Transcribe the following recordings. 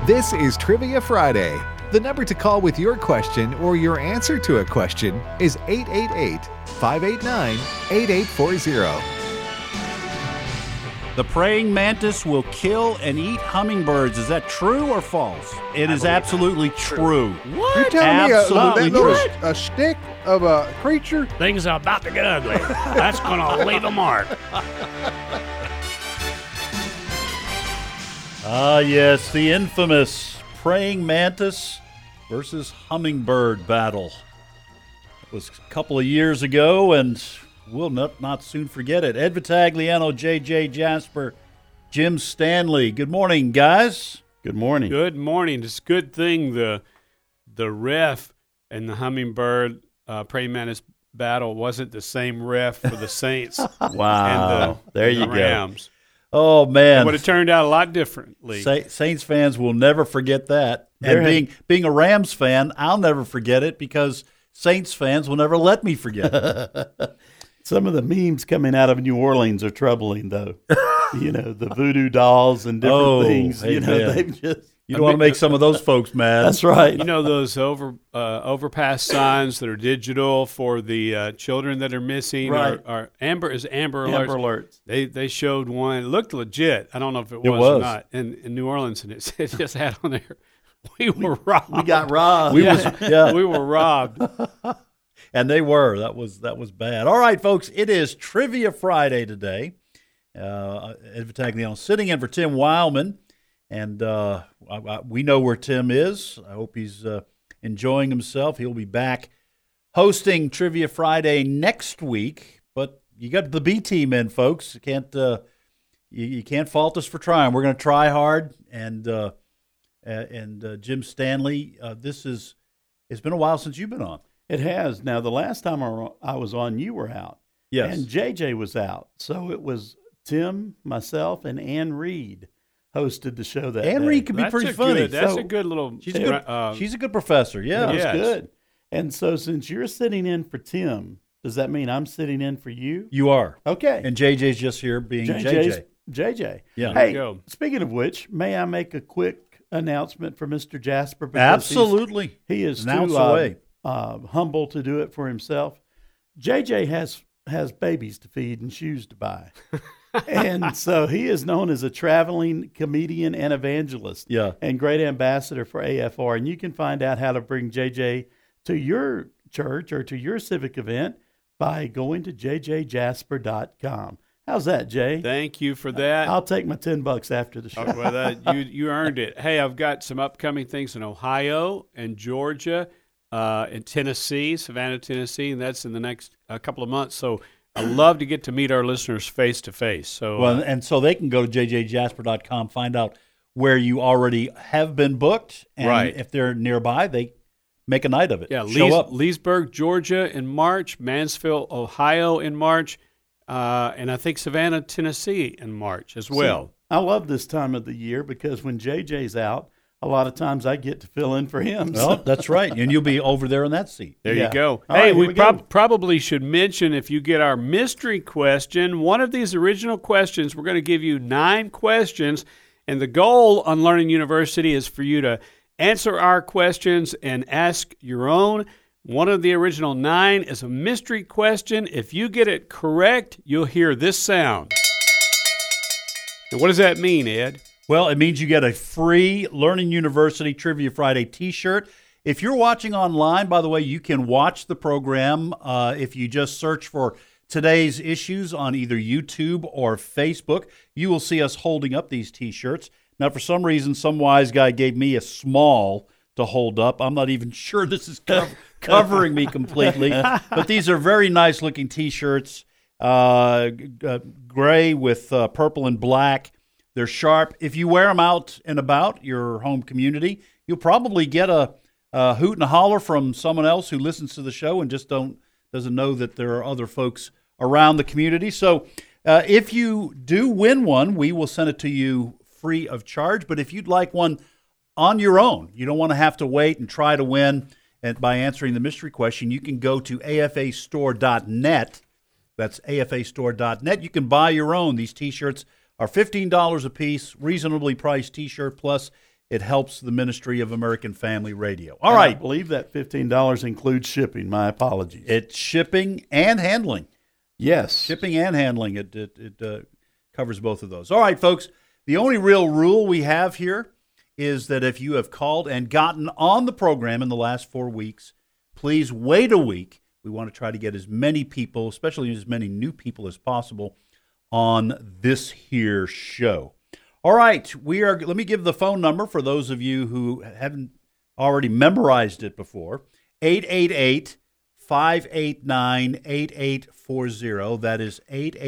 This is Trivia Friday. The number to call with your question or your answer to a question is 888-589-8840. The praying mantis will kill and eat hummingbirds. Is that true or false? It is absolutely true. What? You're telling Absolutely me true. a stick of a creature? Things are about to get ugly. That's going to leave a mark. Ah, yes, the infamous praying mantis versus hummingbird battle. It was a couple of years ago, and we'll not soon forget it. Ed Vitagliano, J.J. Jasper, Jim Stanley. Good morning, guys. Good morning. Good morning. It's a good thing the ref and the hummingbird praying mantis battle wasn't the same ref for the Saints Wow. and There the you go. Rams. Oh, man. It would have turned out a lot differently. Saints fans will never forget that. And being a Rams fan, I'll never forget it because Saints fans will never let me forget it. Some of the memes coming out of New Orleans are troubling, though. The voodoo dolls and different things. Hey, man. They've just. You don't want to make some of those folks mad. That's right. You know those overpass signs that are digital for the children that are missing? Right. Or Amber Alerts? Amber Alerts. They showed one. It looked legit. I don't know if it was or not. In New Orleans, and it just had on there, we were robbed. We got robbed. We were robbed. And they were. That was bad. All right, folks, it is Trivia Friday today. Ed Vitagliano sitting in for Tim Wildman. And we know where Tim is. I hope he's enjoying himself. He'll be back hosting Trivia Friday next week. But you got the B team in, folks. You can't fault us for trying. We're going to try hard. And Jim Stanley, it's been a while since you've been on. It has. Now, the last time I was on, you were out. Yes. And JJ was out. So it was Tim, myself, and Ann Reed hosted the show that Ann day. Reed can be pretty funny. That's a good little. She's a good professor. Yeah. It was Yes. good. And so since you're sitting in for Tim, does that mean I'm sitting in for you? You are. Okay. And JJ's just here being JJ. Yeah. Hey, go. speaking of which, may I make a quick announcement for Mr. Jasper? Because Absolutely. He is Announce too away. Humble to do it for himself. JJ has babies to feed and shoes to buy. And so he is known as a traveling comedian and evangelist. Yeah. And great ambassador for AFR. And you can find out how to bring JJ to your church or to your civic event by going to jjjasper.com. How's that, Jay? Thank you for that. I'll take my $10 after the show. Oh, well, you earned it. Hey, I've got some upcoming things in Ohio and Georgia, in Tennessee, Savannah, Tennessee, and that's in the next couple of months. So I love to get to meet our listeners face to face. So and so they can go to jjjasper.com, find out where you already have been booked, and Right. if they're nearby, they make a night of it. yeah, Show up. Leesburg, Georgia in March, Mansfield, Ohio in March, and I think Savannah, Tennessee in March as well. See, I love this time of the year because when JJ's out, a lot of times I get to fill in for him. Well, that's right, and you'll be over there in that seat. There Yeah. you go. All Hey, right, here we we go. probably should mention if you get our mystery question, one of these original questions, we're going to give you 9 questions, and the goal on Learning University is for you to answer our questions and ask your own. One of the original 9 is a mystery question. If you get it correct, you'll hear this sound. And what does that mean, Ed? Well, it means you get a free Learning University Trivia Friday T-shirt. If you're watching online, by the way, you can watch the program if you just search for today's issues on either YouTube or Facebook. You will see us holding up these T-shirts. Now, for some reason, some wise guy gave me a small to hold up. I'm not even sure this is covering me completely. But these are very nice-looking T-shirts, gray with purple and black. They're sharp. If you wear them out and about your home community, you'll probably get a hoot and a holler from someone else who listens to the show and just doesn't know that there are other folks around the community. So if you do win one, we will send it to you free of charge. But if you'd like one on your own, you don't want to have to wait and try to win and by answering the mystery question, you can go to afastore.net. That's afastore.net. You can buy your own. These T-shirts are $15 a piece, reasonably priced T-shirt, plus It helps the Ministry of American Family Radio. All And right. I believe that $15 includes shipping. My apologies. It's shipping and handling. Yes. Shipping and handling. It covers both of those. All right, folks. The only real rule we have here is that if you have called and gotten on the program in the last 4 weeks, please wait a week. We want to try to get as many people, especially as many new people as possible, on this here show. All right, let me give the phone number for those of you who haven't already memorized it before. 888-589-8840. That is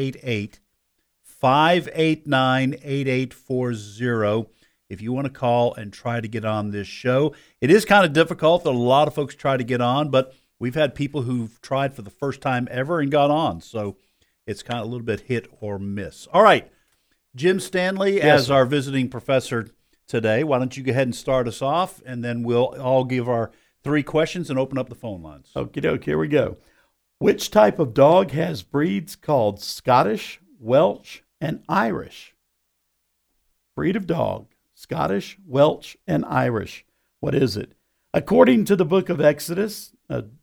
888-589-8840. If you want to call and try to get on this show. It is kind of difficult. A lot of folks try to get on, but we've had people who've tried for the first time ever and got on. So it's kind of a little bit hit or miss. All right. Jim Stanley, as our visiting professor today, why don't you go ahead and start us off, and then we'll all give our 3 questions and open up the phone lines. Okie doke, here we go. Which type of dog has breeds called Scottish, Welsh, and Irish? Breed of dog, Scottish, Welsh, and Irish. What is it? According to the book of Exodus,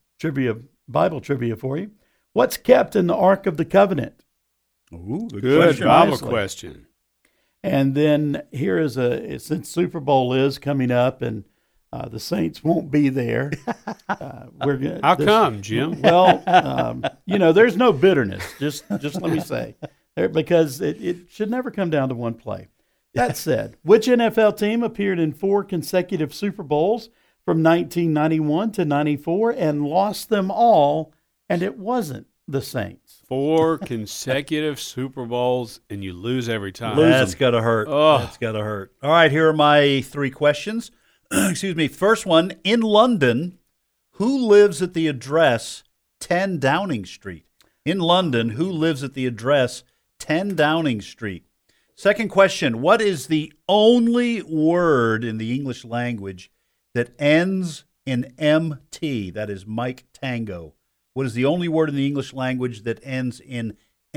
Bible trivia for you, what's kept in the Ark of the Covenant? Ooh, Good question. Bible Nicely. question. And then here is since Super Bowl is coming up and the Saints won't be there. We're gonna, How come, Jim? Well, there's no bitterness. Just let me say, because it should never come down to one play. That said, which NFL team appeared in 4 consecutive Super Bowls from 1991 to 94 and lost them all, and it wasn't the Saints? 4 consecutive Super Bowls, and you lose every time. That's got to hurt. Oh. That's got to hurt. All right, here are my 3 questions. Excuse me. First one, in London, who lives at the address 10 Downing Street? In London, who lives at the address 10 Downing Street? Second question, what is the only word in the English language that ends in MT? That is Mike Tango. What is the only word in the English language that ends in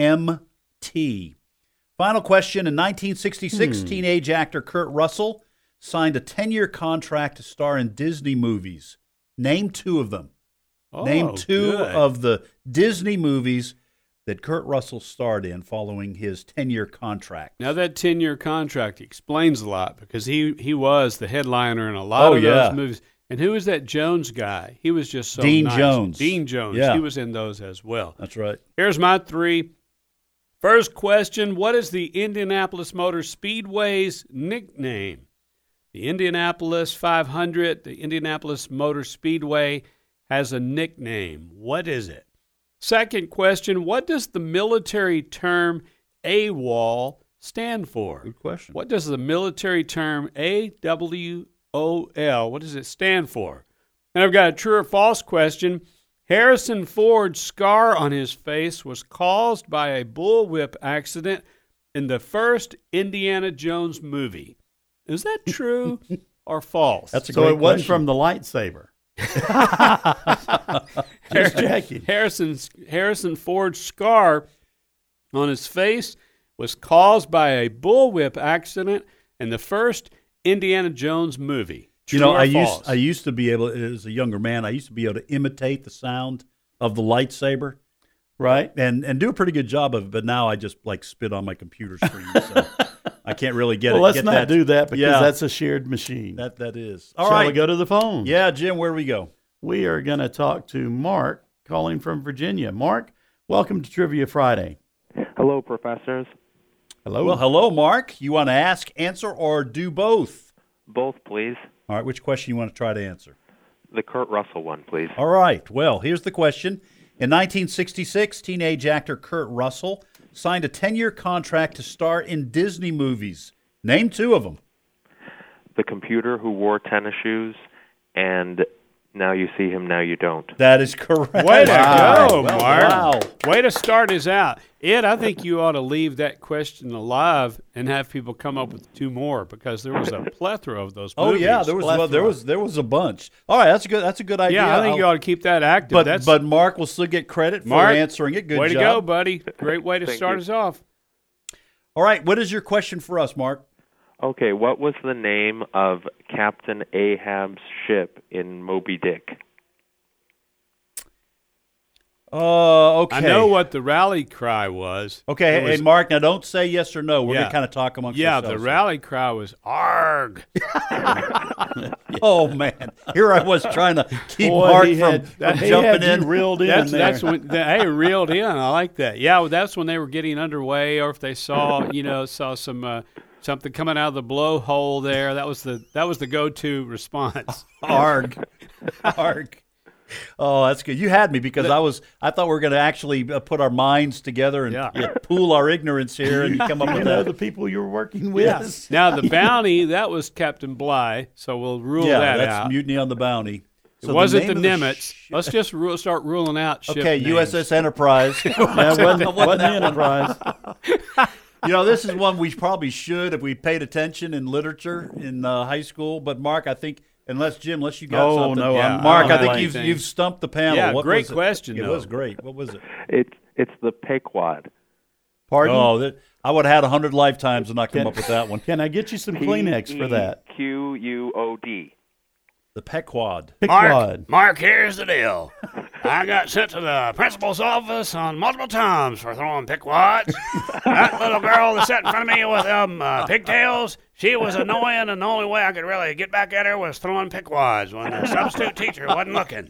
MT? Final question, in 1966, teenage actor Kurt Russell signed a 10-year contract to star in Disney movies. Name 2 of them. Name 2 good. of the Disney movies that Kurt Russell starred in following his 10-year contract. Now, that 10-year contract explains a lot because he was the headliner in a lot of yeah. those movies. And who was that Jones guy? He was just so Dean nice. Jones. Dean Jones. Yeah. He was in those as well. That's right. Here's my 3. First question, what is the Indianapolis Motor Speedway's nickname? The Indianapolis 500, the Indianapolis Motor Speedway has a nickname. What is it? Second question, what does the military term AWOL stand for? Good question. What does the military term AWOL, what does it stand for? And I've got a true or false question. Harrison Ford's scar on his face was caused by a bullwhip accident in the first Indiana Jones movie. Is that true or false? That's a So great it wasn't question. from the lightsaber. Just checking. Harrison Ford's scar on his face was caused by a bullwhip accident in the first Indiana Jones movie. True or false? I used to be able, as a younger man, I used to be able to imitate the sound of the lightsaber, Right? and do a pretty good job of it. But now I just like spit on my computer screen, so I can't really get Well, it. let's get not that. do that because Yeah. that's a shared machine. That is. All Shall right. we go to the phone? Yeah, Jim, where do we go? We are going to talk to Mark calling from Virginia. Mark, welcome to Trivia Friday. Hello, professors. Hello. Well, hello, Mark. You want to ask, answer, or do both? Both, please. All right, which question you want to try to answer? The Kurt Russell one, please. All right. Well, here's the question. In 1966, teenage actor Kurt Russell signed a 10-year contract to star in Disney movies. Name 2 of them. The computer who wore tennis shoes, and Now You See Him, Now You Don't. That is correct. Way to Wow. go, Well, Mark. wow. Way to start us out. Ed, I think you ought to leave that question alive and have people come up with 2 more because there was a plethora of those Oh movies. yeah, there was a bunch. All right, that's a good idea. Yeah, I think you ought to keep that active. But Mark will still get credit for Mark, answering it. Good way job. to go, buddy. Great way to Thank start you. us off. All right, what is your question for us, Mark? Okay, what was the name of Captain Ahab's ship in Moby Dick? Okay. I know what the rally cry was. Okay, It was- hey, Mark, now don't say yes or no. We're going Yeah. to kind of talk amongst Yeah, ourselves. the rally cry was "Arg!" Oh, man. Here I was trying to keep Boy, Mark he from had jumping you in. reeled in That's there. when hey, reeled in. I like that. Yeah, well, that's when they were getting underway, or if they saw some something coming out of the blowhole there. That was the go-to response. Arg. Arg. Oh, that's good. You had me because I thought we were going to actually put our minds together and pool our ignorance here and come up You with know that. the people you're working with. Yes. Now the bounty, that was Captain Bligh, so we'll rule Yeah, that that's out. Mutiny on the Bounty. It So wasn't name the of Nimitz. ship- Let's just start ruling out ship Okay, names. USS Enterprise. That wasn't the Enterprise. This is one we probably should if we paid attention in literature in high school. But Mark, I think unless you got Oh, something. no, Yeah, Mark, I I don't think have anything. you've stumped the panel. Yeah, What great was it? question, It though. was great. What was it? It's the Pequod. Pardon? Oh, I would have had 100 lifetimes and not come up with that one. Can I get you some Kleenex for that? Pequod. The Pequod. Pickwad. Mark, here's the deal. I got sent to the principal's office on multiple times for throwing pickwads. That little girl that sat in front of me with them pigtails, she was annoying, and the only way I could really get back at her was throwing pickwads when the substitute teacher wasn't looking.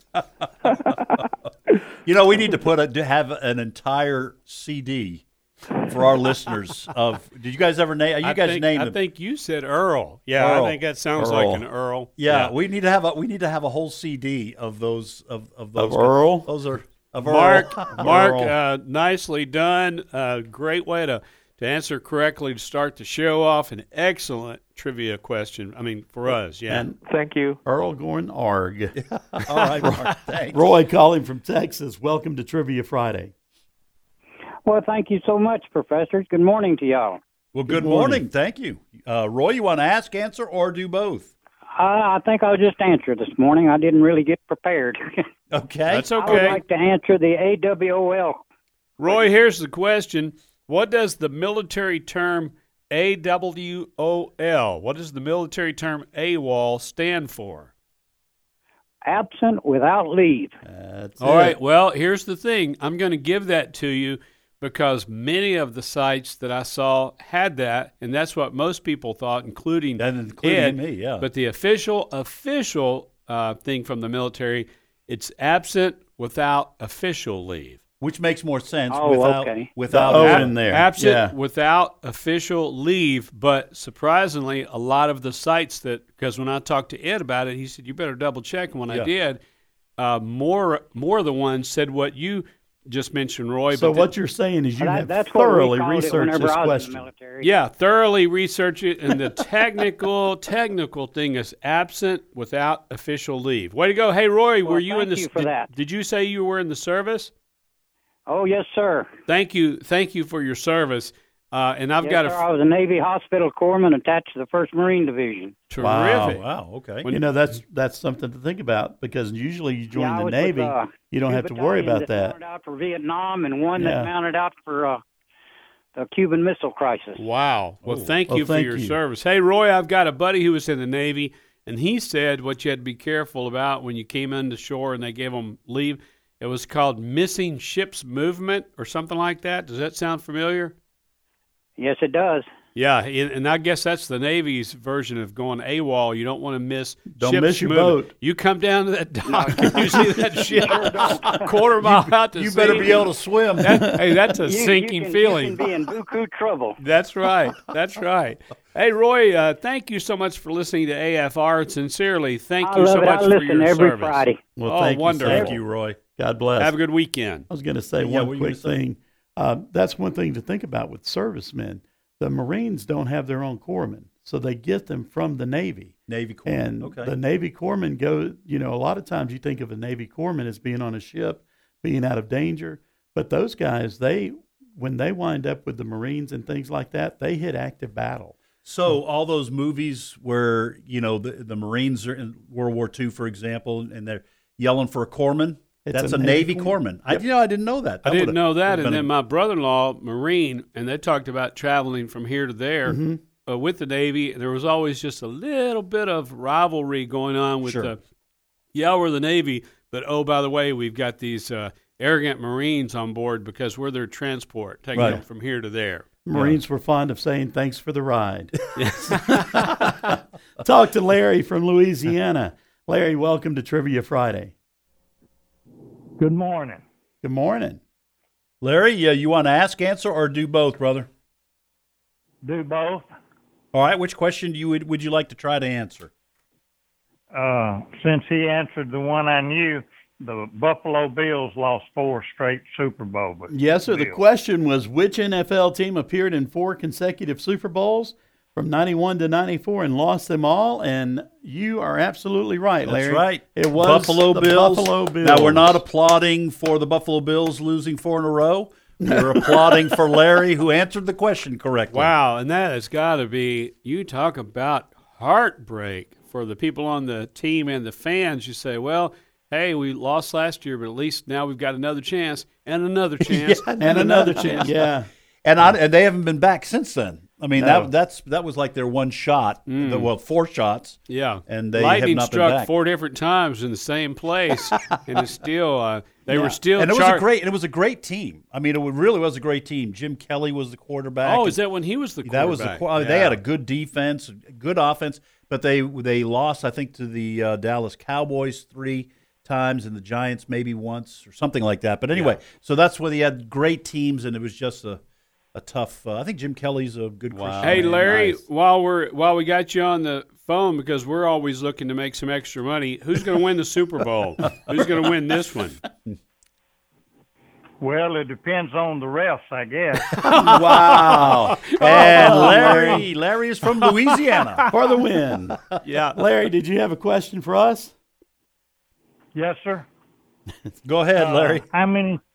We need to have an entire CD for our listeners of. Did you guys ever name? You guys named I them. think you said Earl. Yeah, Earl. I think that sounds Earl. like an Earl. Yeah, we need to have a whole CD of those of those. Of Earl? Those are of Mark, Earl. Mark, nicely done. Great way to answer correctly to start the show off. An excellent trivia question. I mean, for us, yeah. And Thank you. Earl Gorn Arg. All right, Mark. Thanks. Roy calling from Texas. Welcome to Trivia Friday. Well, thank you so much, Professor. Good morning to y'all. Well, good morning. Thank you, Roy. You want to ask, answer, or do both? I think I'll just answer this morning. I didn't really get prepared. Okay, That's I would okay. like to answer the AWOL. Roy, here's the question. What does the military term AWOL, what does the military term AWOL stand for? Absent without leave. That's All it. right, well, here's the thing. I'm going to give that to you because many of the sites that I saw had that, and that's what most people thought, including Ed. me. Yeah, But the official thing from the military, it's absent without official leave. which makes more sense Oh, without okay. without The O that. in there. Absent Yeah. without official leave, but surprisingly, a lot of the sites because when I talked to Ed about it, he said, you better double check. And when I did, more of the ones said what you just mentioned, Roy. So but what you're saying is you have That's what we thoroughly called it researched whenever this I was in question. the military. Yeah, thoroughly research it, and the technical thing is absent without official leave. Way to go! Hey, Roy, Well, were you in the? thank you for that. Did you say you were in the service? Oh, yes, sir. Thank you for your service. And I've Yes, got sir. I was a Navy hospital corpsman attached to the 1st Marine Division. terrific. Wow. Okay. You know, that's something to think about because usually you join Yeah, I the was Navy, with, you don't two have to worry battalions about that. Mounted out for Vietnam and one Yeah. that mounted out for the Cuban Missile Crisis. Wow. Well, thank Well, you for thank your you. service. Hey, Roy, I've got a buddy who was in the Navy, and he said what you had to be careful about when you came into shore and they gave them leave. It was called missing ships movement or something like that. Does that sound familiar? Yes, it does. Yeah, and I guess that's the Navy's version of going AWOL. You don't want to miss Don't ships miss your movement. boat. You come down to that dock and you see that ship quarter mile out to sea. You better be able to swim. Hey, that's a You sinking can, feeling. You can be in buku trouble. That's right. That's right. Hey, Roy, thank you so much for listening to AFR. Sincerely, thank I you love so it. much I for listen your every service. Friday. Well, Oh, thank wonderful. you. Thank you, Roy. God bless. Have a good weekend. I was going to say Yeah, what one were you quick gonna say? thing. That's one thing to think about with servicemen. The Marines don't have their own corpsmen, so they get them from the Navy. Navy Corps. And Okay. the Navy corpsmen go, a lot of times you think of a Navy corpsman as being on a ship, being out of danger. But those guys, when they wind up with the Marines and things like that, they hit active battle. So all those movies where the Marines are in World War II, for example, and they're yelling for a corpsman. It's That's a a Navy Navy corpsman. I didn't know that. I didn't know that. would've And been then my brother-in-law, Marine, and they talked about traveling from here to there. with the Navy, there was always just a little bit of rivalry going on with Sure. we're the Navy, but oh, by the way, we've got these arrogant Marines on board because we're their transport, taking them from here to there. Marines were fond of saying thanks for the ride. Talk to Larry from Louisiana. Larry, welcome to Trivia Friday. Good morning. Good morning. Larry, you want to ask, answer, or do both, brother? Do both. All right. Which question would you like to try to answer? Since he answered the one I knew, the Buffalo Bills lost 4 straight Super Bowls. Yes, sir. The question was, which NFL team appeared in 4 consecutive Super Bowls from 91 to 94 and lost them all? And you are absolutely right, Larry. That's right. It was Buffalo the Bills. Buffalo Bills. Now, we're not applauding for the Buffalo Bills losing 4 in a row. We're applauding for Larry, who answered the question correctly. Wow, and that has got to be, you talk about heartbreak for the people on the team and the fans. You say, well, hey, we lost last year, but at least now we've got another chance and another chance and another chance. Yeah. And they haven't been back since then. I mean, No. that was like their one shot. 4 shots. Yeah, and they lightning have not struck been back. 4 different times in the same place, and it's still they were still. And it was a great team. I mean, it really was a great team. Jim Kelly was the quarterback. Oh, is that when he was the quarterback? That was They had a good defense, good offense, but they lost, I think, to the Dallas Cowboys 3 times and the Giants maybe once or something like that. But anyway, so that's where they had great teams, and it was just a tough. I think Jim Kelly's a good. Christian Hey, man. Larry, Nice. while we got you on the phone, because we're always looking to make some extra money, who's going to win the Super Bowl? Who's going to win this one? Well, it depends on the refs, I guess. Wow. And Larry is from Louisiana. For the win. Yeah. Larry, did you have a question for us? Yes, sir. Go ahead, Larry. How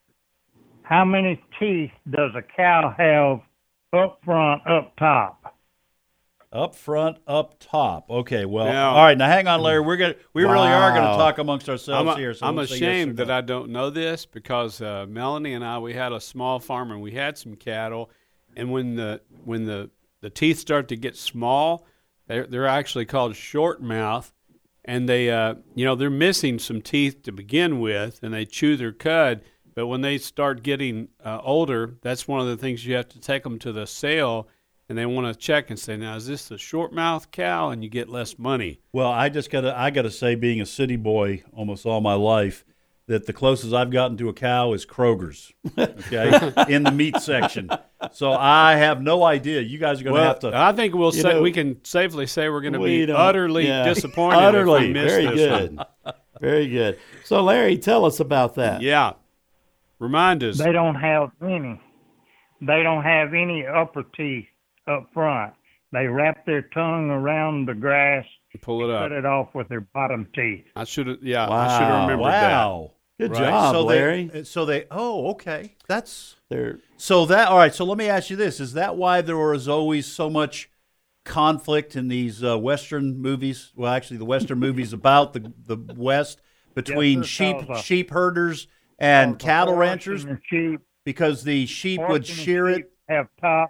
many teeth does a cow have up front, up top? Up front, up top. Okay, well, Now- all right. Now, hang on, Larry. We really are going to Wow. talk amongst ourselves I'm, here. So I'm we'll say yes ashamed or that no. I don't know this because Melanie and I, we had a small farm and we had some cattle, and when the teeth start to get small, they're actually called short mouth, and they they're missing some teeth to begin with, and they chew their cud. But when they start getting older, that's one of the things you have to take them to the sale, and they want to check and say, now, is this a short mouth cow? And you get less money. Well, I gotta say, being a city boy almost all my life, that the closest I've gotten to a cow is Kroger's. Okay, in the meat section. So I have no idea. You guys are going to have to. I think we can safely say we're going to be utterly disappointed. Utterly. If we miss Very this good. one. Very good. So, Larry, tell us about that. Yeah. Remind us. They don't have any. They don't have any upper teeth up front. They wrap their tongue around the grass, pull it up, cut it off with their bottom teeth. I should have. Yeah, Wow. I should have remembered Wow. Good Right. job, So Larry. Oh, okay. That's They're all right. So let me ask you this: is that why there was always so much conflict in these Western movies? Well, actually, the Western movies about the West between Yes, sir, sheep herders and The cattle horse ranchers, and the sheep. because the sheep Horse would and shear sheep it. Have top.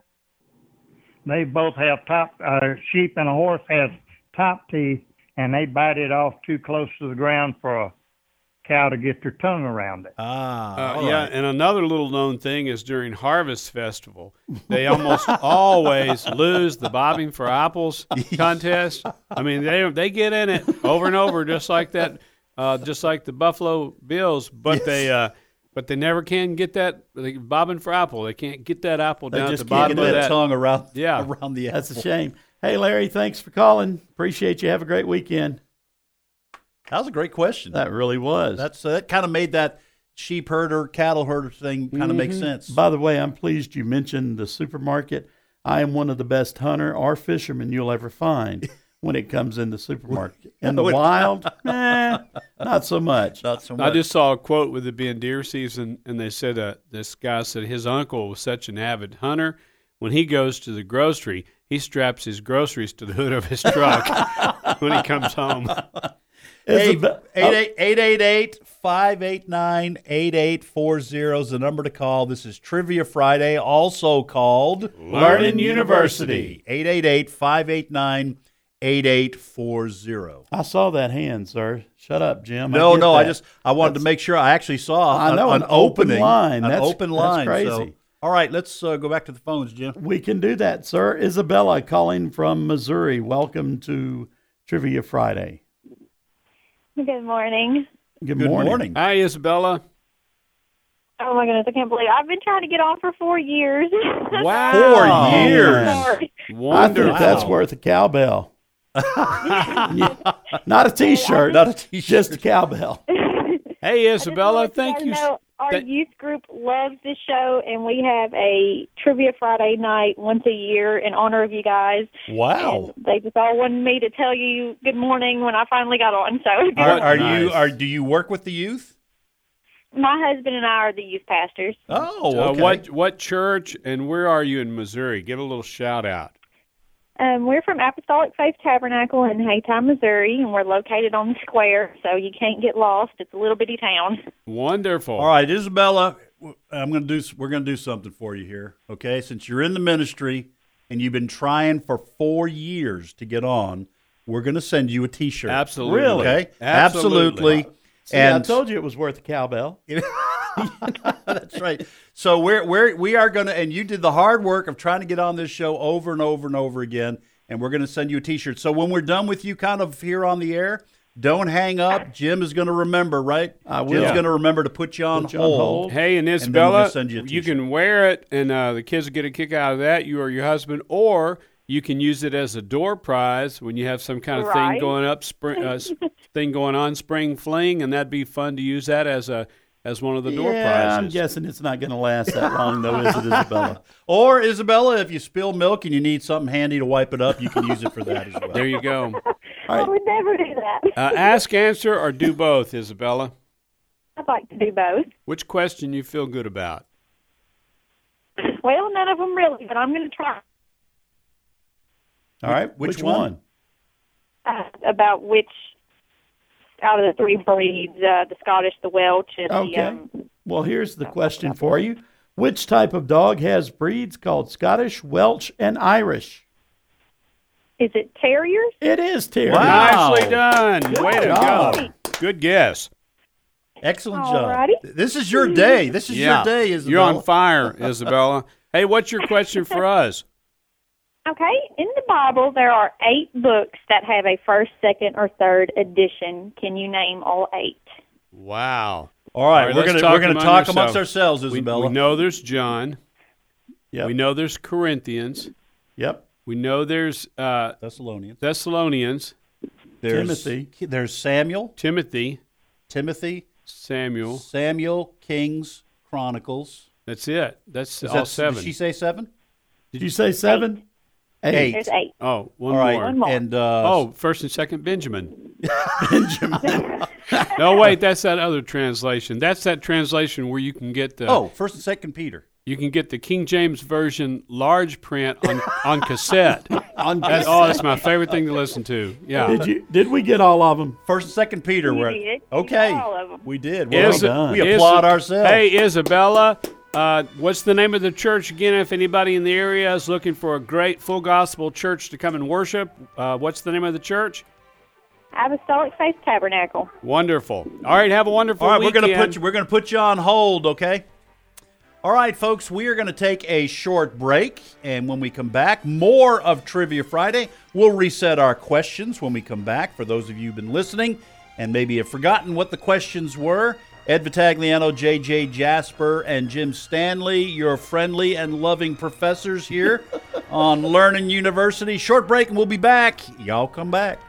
They both have top. Sheep and a horse has top teeth, and they bite it off too close to the ground for a cow to get their tongue around it. All yeah, right. and another little known thing is during Harvest Festival, they almost always lose the bobbing for apples contest. I mean, they get in it over and over, just like that, just like the Buffalo Bills, but they never can get that bobbing for apple. They can't get that apple They down at just the can't bottom Get of that that. tongue around the That's apple. a shame. Hey, Larry, thanks for calling. Appreciate you. Have a great weekend. That was a great question. That really was. That kind of made that sheep herder, cattle herder thing kind of make sense. By the way, I'm pleased you mentioned the supermarket. I am one of the best hunter or fishermen you'll ever find when it comes in the supermarket. In the wild, not so much. Not so I much. just saw a quote with it being deer season, and they said this guy said his uncle was such an avid hunter. When he goes to the grocery, he straps his groceries to the hood of his truck when he comes home. 888-5 888-589-8840 is the number to call. This is Trivia Friday, also called Learning University. 888-589-8840. I saw that hand, sir. Shut up, Jim. No, get that. I wanted to make sure I actually saw I know, an an open opening. line. An That's- open that's line. crazy. So, all right, let's go back to the phones, Jim. We can do that, sir. Isabella calling from Missouri. Welcome to Trivia Friday. Good morning. Good Good morning. morning. Hi, Isabella. Oh my goodness, I can't believe I've been trying to get on for 4 years. Wow. 4 years. Sorry. I Wonderful. think that's worth a cowbell. Not a T-shirt, Not a T-shirt. just a cowbell. Hey, I just Isabella, wanted to thank let you. know our Th- youth group loves this show, and we have a Trivia Friday night once a year in honor of you guys. Wow. And they just all wanted me to tell you good morning when I finally got on. So Do you work with the youth? my husband and I are the youth pastors. Oh, okay. What church and where are you in Missouri? Give a little shout out. We're from Apostolic Faith Tabernacle in Haytime, Missouri, and we're located on the square, so you can't get lost. It's a little bitty town. Wonderful. All right, Isabella, we're going to do something for you here, okay? Since you're in the ministry and you've been trying for 4 years to get on, we're going to send you a T-shirt. Absolutely. Really? Okay? Absolutely. See, I told you it was worth a cowbell. That's right. So we are going to, and you did the hard work of trying to get on this show over and over and over again, and we're going to send you a T-shirt. So when we're done with you kind of here on the air, don't hang up. Jim is going to remember, right? I will. Jim's going to remember to put you on hold. Hey, and then we're Isabella, gonna send you a you T-shirt. can wear it, and the kids will get a kick out of that, you or your husband, or you can use it as a door prize when you have some kind of thing Right. going up, thing going on, spring fling, and that'd be fun to use that as one of the door I'm prizes. guessing it's not going to last that long, though, is it, Isabella? Or, Isabella, if you spill milk and you need something handy to wipe it up, you can use it for that as well. There you go. I would never do that. Ask, answer, or do both, Isabella. I'd like to do both. Which question you feel good about? Well, none of them really, but I'm going to try. All right, which one? About which out of the three breeds, the Scottish, the Welsh, and Okay. Well, here's the question for you. Which type of dog has breeds called Scottish, Welsh, and Irish? is it terriers? It is terrier. Wow. Nicely done. Way to job. go. Good guess. Excellent Alrighty. job. This is your day. This is your day, Isabella. You're on fire, Isabella. Hey, what's your question for us? Okay, in the Bible, there are 8 books that have a first, second, or third edition. Can you name all 8? Wow. All right, we're let's gonna talk amongst yourselves. ourselves, We Isabella. know there's John. Yep. We know there's Corinthians. Yep. We know there's Thessalonians. Thessalonians, There's, Timothy. There's Samuel, Timothy, Samuel, Samuel. Kings, Chronicles. That's it. That's Is all that, 7. Did she say 7? Did you say 7? 8. There's 8. Oh, one All right. more. One more. And First and second Benjamin. Benjamin. No, wait, that's that other translation. That's that translation where you can get the 1st and 2nd Peter. you can get the King James version large print on cassette. On That's my favorite thing to listen to. Yeah. Did we get all of them? 1st and 2nd Peter. You We're did. You okay. got all of them. We did. Well Is- done. We is- applaud ourselves. Hey, Isabella, what's the name of the church again? If anybody in the area is looking for a great full gospel church to come and worship, what's the name of the church? Apostolic Faith Tabernacle. Wonderful. All right, have a wonderful All right, weekend. we're gonna put you on hold, okay? All right, folks, we are going to take a short break, and when we come back, more of Trivia Friday. We'll reset our questions when we come back. For those of you who've been listening and maybe have forgotten what the questions were, Ed Vitagliano, J.J. Jasper, and Jim Stanley, your friendly and loving professors here on Learning University. Short break, and we'll be back. Y'all come back.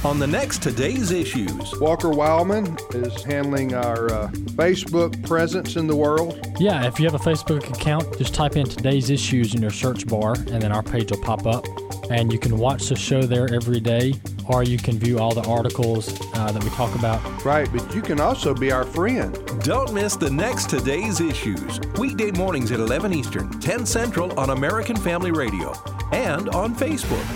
on the next Today's Issues. Walker Wildman is handling our Facebook presence in the world. Yeah, if you have a Facebook account, just type in Today's Issues in your search bar, and then our page will pop up. And you can watch the show there every day, or you can view all the articles that we talk about. Right, but you can also be our friend. Don't miss the next Today's Issues. Weekday mornings at 11 Eastern, 10 Central on American Family Radio and on Facebook.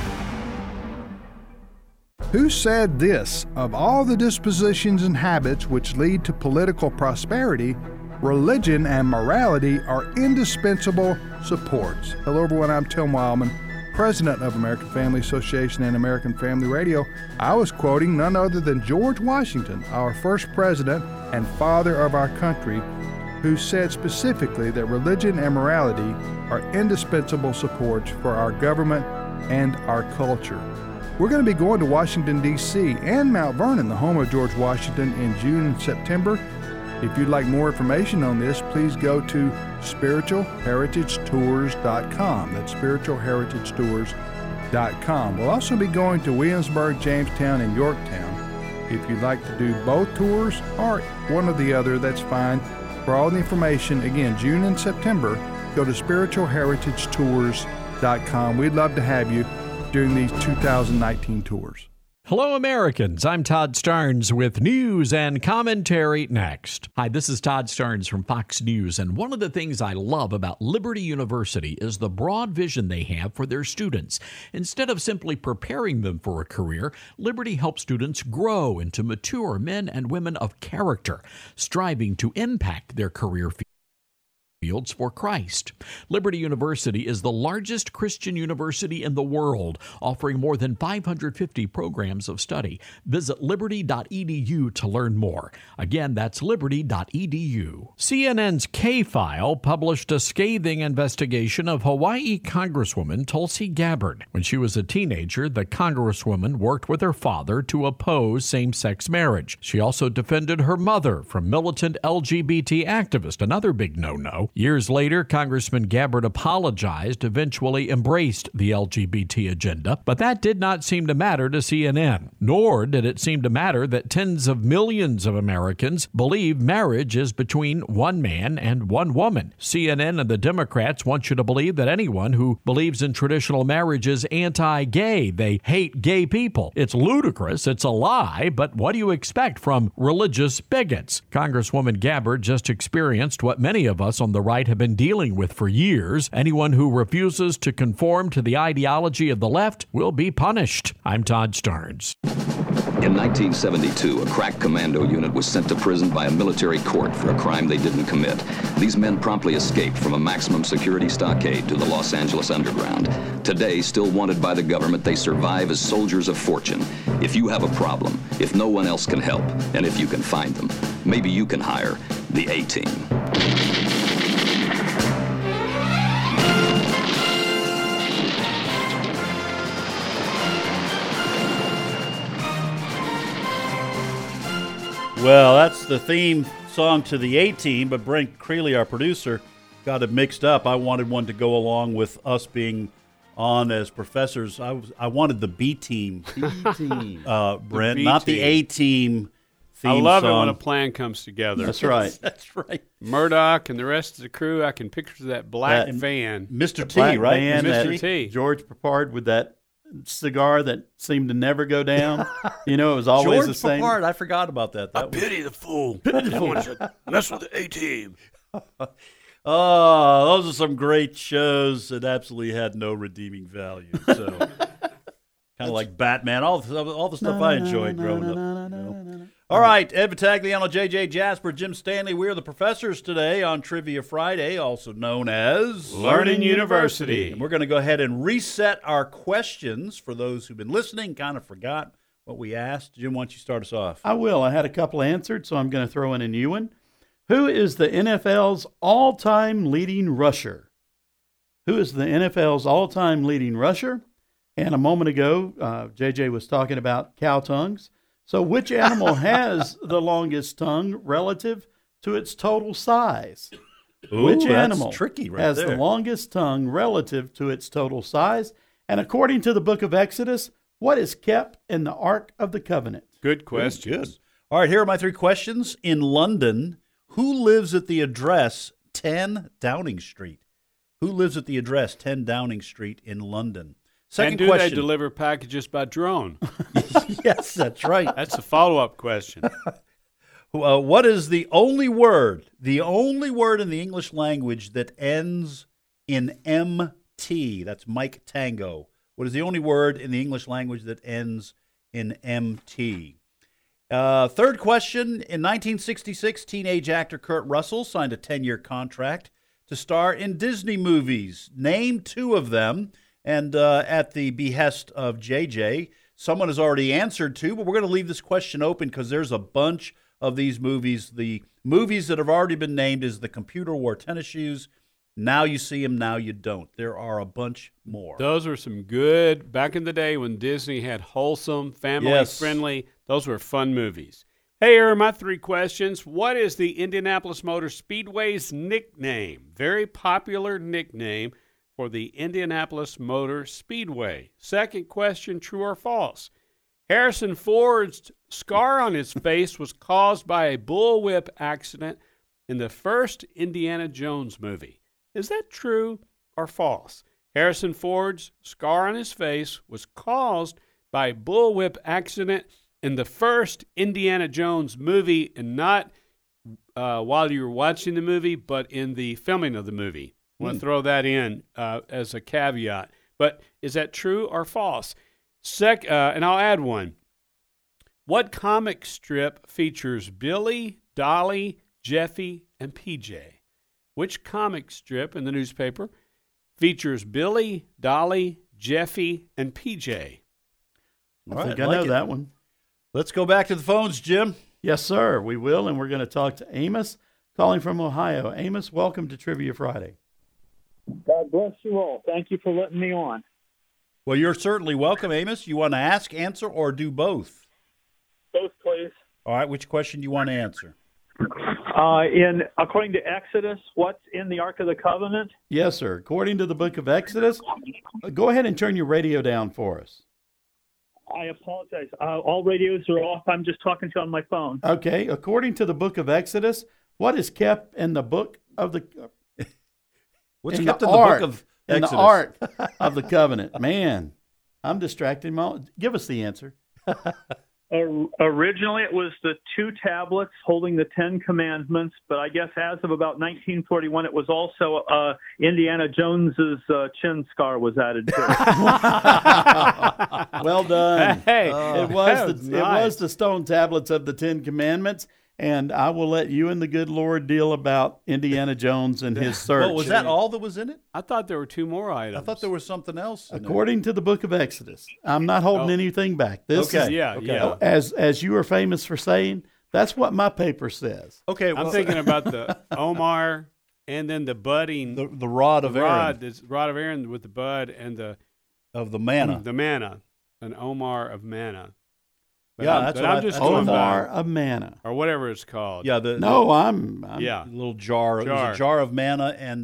Who said this? Of all the dispositions and habits which lead to political prosperity, religion and morality are indispensable supports. Hello, everyone. I'm Tim Wildman, president of American Family Association and American Family Radio. I was quoting none other than George Washington, our first president and father of our country, who said specifically that religion and morality are indispensable supports for our government and our culture. We're going to be going to Washington, D.C. and Mount Vernon, the home of George Washington, in June and September. If you'd like more information on this, please go to spiritualheritagetours.com. That's spiritualheritagetours.com. We'll also be going to Williamsburg, Jamestown, and Yorktown. If you'd like to do both tours or one or the other, that's fine. For all the information, again, June and September, go to spiritualheritagetours.com. We'd love to have you during these 2019 tours. Hello, Americans. I'm Todd Starnes with news and commentary next. Hi, this is Todd Starnes from Fox News, and one of the things I love about Liberty University is the broad vision they have for their students. Instead of simply preparing them for a career, Liberty helps students grow into mature men and women of character, striving to impact their career fields for Christ. Liberty University is the largest Christian university in the world, offering more than 550 programs of study. Visit liberty.edu to learn more. Again, that's liberty.edu. CNN's K-File published a scathing investigation of Hawaii Congresswoman Tulsi Gabbard. When she was a teenager, the Congresswoman worked with her father to oppose same-sex marriage. She also defended her mother from militant LGBT activists, another big no-no. Years later, Congressman Gabbard apologized, eventually embraced the LGBT agenda, but that did not seem to matter to CNN. Nor did it seem to matter that tens of millions of Americans believe marriage is between one man and one woman. CNN and the Democrats want you to believe that anyone who believes in traditional marriage is anti-gay. They hate gay people. It's ludicrous. It's a lie, but what do you expect from religious bigots? Congresswoman Gabbard just experienced what many of us on the right have been dealing with for years. Anyone who refuses to conform to the ideology of the left will be punished. I'm Todd Starnes. In 1972, a crack commando unit was sent to prison by a military court for a crime they didn't commit. These men promptly escaped from a maximum security stockade to the Los Angeles underground. Today, still wanted by the government, they survive as soldiers of fortune. If you have a problem, if no one else can help, and if you can find them, maybe you can hire the A-Team. Well, that's the theme song to the A-Team, but Brent Creeley, our producer, got it mixed up. I wanted one to go along with us being on as professors. I wanted the B-Team. B-Team. Brent, the not the A-Team theme I love song. it when a plan comes together. That's right. That's right. Murdoch and the rest of the crew, I can picture that black van. Mr. T, Black right? man, Mr. T. George Papard with that cigar that seemed to never go down. You know, it was always George the same. Papard, I forgot about that. I pity the fool. Mess with the A-Team. Oh, those are some great shows that absolutely had no redeeming value. So, kind of like Batman, all the stuff I enjoyed growing up. All right, Ed Vitagliano, J.J. Jasper, Jim Stanley. We're the professors today on Trivia Friday, also known as Learning University. And we're going to go ahead and reset our questions for those who've been listening, kind of forgot what we asked. Jim, why don't you start us off? I will. I had a couple answered, so I'm going to throw in a new one. Who is the NFL's all-time leading rusher? Who is the NFL's all-time leading rusher? And a moment ago, JJ was talking about cow tongues. So which animal has the longest tongue relative to its total size? Ooh, which that's animal tricky right has there. the longest tongue relative to its total size? And according to the book of Exodus, What is kept in the Ark of the Covenant? Good question. Good. All right, here are my 3 questions. In London, who lives at the address 10 Downing Street? Who lives at the address 10 Downing Street in London? Second and do question. they deliver packages by drone? Yes, that's right. That's a follow-up question. What is the only word in the English language that ends in MT? That's Mike Tango. What is the only word in the English language that ends in MT? Third question. In 1966, teenage actor Kurt Russell signed a 10-year contract to star in Disney movies. Name 2 of them. And at the behest of JJ, someone has already answered 2, but we're going to leave this question open because there's a bunch of these movies. The movies that have already been named is The Computer Wore Tennis Shoes, Now You See Him, Now You Don't. There are a bunch more. Those were some good, back in the day when Disney had wholesome, family-friendly, those were fun movies. Hey, here are my 3 questions. What is the Indianapolis Motor Speedway's nickname? Very popular nickname for the Indianapolis Motor Speedway. Second question, true or false? Harrison Ford's scar on his face was caused by a bullwhip accident in the first Indiana Jones movie. Is that true or false? Harrison Ford's scar on his face was caused by a bullwhip accident in the first Indiana Jones movie, and not while you were watching the movie, but in the filming of the movie. I want to throw that in as a caveat. But is that true or false? And I'll add one. What comic strip features Billy, Dolly, Jeffy, and PJ? Which comic strip in the newspaper features Billy, Dolly, Jeffy, and PJ? I think I know that one. Let's go back to the phones, Jim. Yes, sir, we will, and we're going to talk to Amos, calling from Ohio. Amos, welcome to Trivia Friday. God bless you all. Thank you for letting me on. Well, you're certainly welcome, Amos. You want to ask, answer, or do both? Both, please. All right, which question do you want to answer? According to Exodus, what's in the Ark of the Covenant? Yes, sir. According to the book of Exodus, go ahead and turn your radio down for us. I apologize. All radios are off. I'm just talking to you on my phone. Okay. According to the book of Exodus, what is kept in the book of the What's kept in the book of Exodus? In the Ark of the Covenant. Man, I'm distracted. Give us the answer. Originally, it was the 2 tablets holding the 10 Commandments, but I guess as of about 1941, it was also Indiana Jones's chin scar was added to it. Well done. Hey, it was the stone tablets of the 10 Commandments. And I will let you and the good Lord deal about Indiana Jones and his search. Well, was that all that was in it? I thought there were 2 more items. I thought there was something else. According to the book of Exodus. I'm not holding anything back. Yeah. As you are famous for saying, that's what my paper says. Okay, I'm thinking about the Omar and then the budding. The rod of Aaron. The rod of Aaron with the bud and the manna. The manna. An Omar of manna. But that's I'm just Omar of manna, or whatever it's called. Yeah, I'm a little jar. It was a jar of manna, and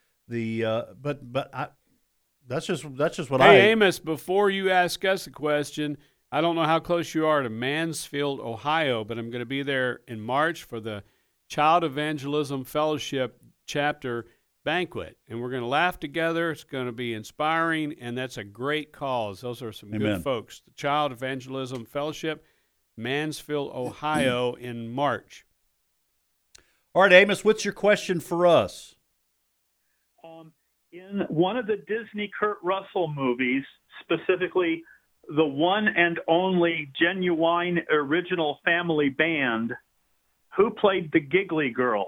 that's just what I. Hey, Amos, before you ask us a question, I don't know how close you are to Mansfield, Ohio, but I'm going to be there in March for the Child Evangelism Fellowship chapter banquet, and we're going to laugh together. It's going to be inspiring, and that's a great cause. Those are some good folks. The Child Evangelism Fellowship, Mansfield, Ohio, in March. All right, Amos, what's your question for us? In one of the Disney Kurt Russell movies, specifically the one and only genuine original family band, who played the Giggly Girl?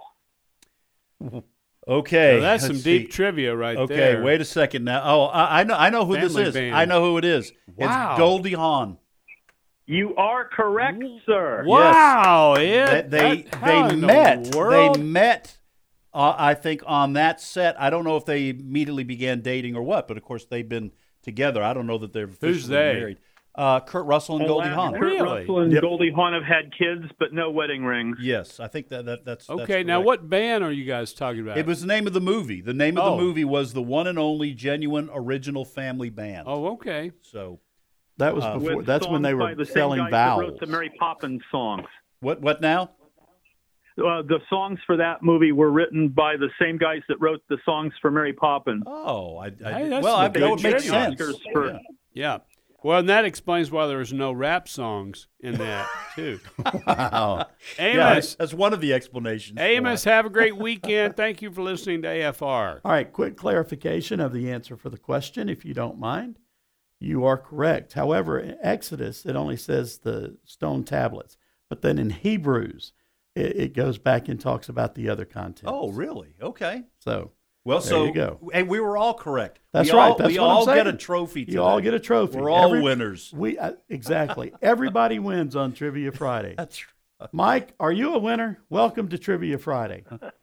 Okay, now that's some deep trivia right there. Okay, wait a second now. Oh, I know who Family this is. band. I know who it is. Wow. It's Goldie Hawn. You are correct, sir. Wow, yes. They met. I think on that set. I don't know if they immediately began dating or what, but of course they've been together. I don't know that they're officially married. Kurt Russell and Goldie Hawn. Kurt Russell and Goldie Hawn have had kids, but no wedding rings. Yes, I think that's okay. Now, what band are you guys talking about? It was the name of the movie. The name of the movie was the one and only genuine original family band. Oh, okay. So, That was before. with That's when they songs were by the same selling guys that wrote vowels. the Mary Poppins songs. What now? The songs for that movie were written by the same guys that wrote the songs for Mary Poppins. Oh, Hey, that's I some know it good makes trivia. sense. For, Yeah. Well, and that explains why there was no rap songs in that, too. Wow. Amos, that's one of the explanations. Amos, have a great weekend. Thank you for listening to AFR. All right, quick clarification of the answer for the question, if you don't mind. You are correct. However, in Exodus, it only says the stone tablets. But then in Hebrews, it goes back and talks about the other content. Oh, really? Okay. So, well, there you go. And we were all correct. That's we right. All, That's we what all I'm saying. get a trophy today. You all get a trophy. We're all winners. Exactly. Everybody wins on Trivia Friday. That's right. Mike, are you a winner? Welcome to Trivia Friday.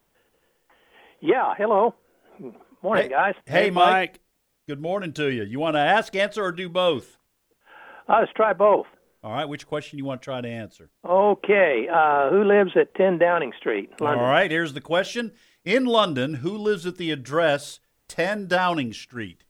Yeah, hello. Morning, guys. Hey, Mike. Good morning to you. You want to ask, answer, or do both? Let's try both. All right. Which question you want to try to answer? Okay. Who lives at 10 Downing Street, London? All right. Here's the question. In London, who lives at the address 10 Downing Street?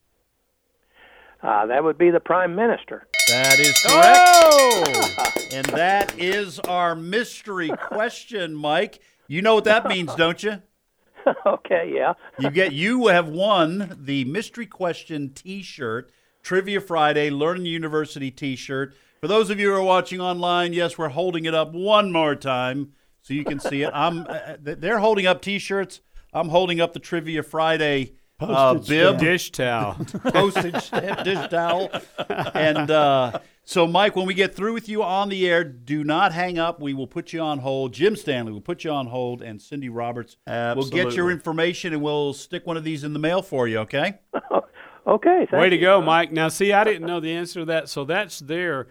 That would be the Prime Minister. That is correct. Oh! And that is our mystery question, Mike. You know what that means, don't you? Okay, yeah. You have won the mystery question T-shirt, Trivia Friday, Learning University T-shirt. For those of you who are watching online, yes, we're holding it up one more time so you can see it. They're holding up T-shirts. I'm holding up the Trivia Friday bib, dish towel, postage stamp, dish towel, and so, Mike, when we get through with you on the air, do not hang up. We will put you on hold. Jim Stanley will put you on hold, and Cindy Roberts will get your information, and we'll stick one of these in the mail for you. Okay? Okay. Way to go, Mike. Now, see, I didn't know the answer to that. So that is their